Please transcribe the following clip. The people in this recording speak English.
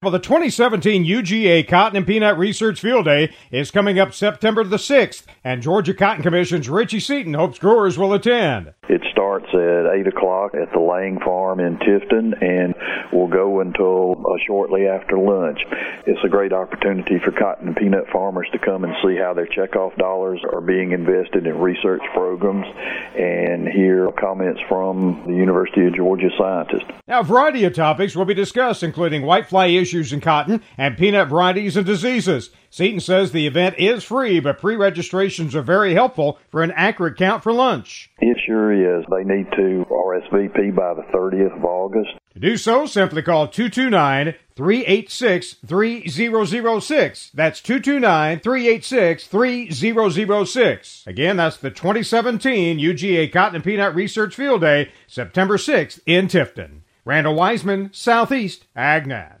Well, the 2017 UGA Cotton and Peanut Research Field Day is coming up September the 6th, and Georgia Cotton Commission's Richie Seaton hopes growers will attend. It starts at 8 o'clock at the Lang Farm in Tifton and will go until shortly after lunch. It's a great opportunity for cotton and peanut farmers to come and see how their checkoff dollars are being invested in research programs and hear comments from the University of Georgia scientists. Now, a variety of topics will be discussed, including whitefly issues in cotton and peanut varieties and diseases. Seaton says the event is free, but pre-registrations are very helpful for an accurate count for lunch. It sure is. They need to RSVP by the 30th of August. To do so, simply call 229-386-3006. That's 229-386-3006. Again, that's the 2017 UGA Cotton and Peanut Research Field Day, September 6th in Tifton. Randall Wiseman, Southeast AgNet.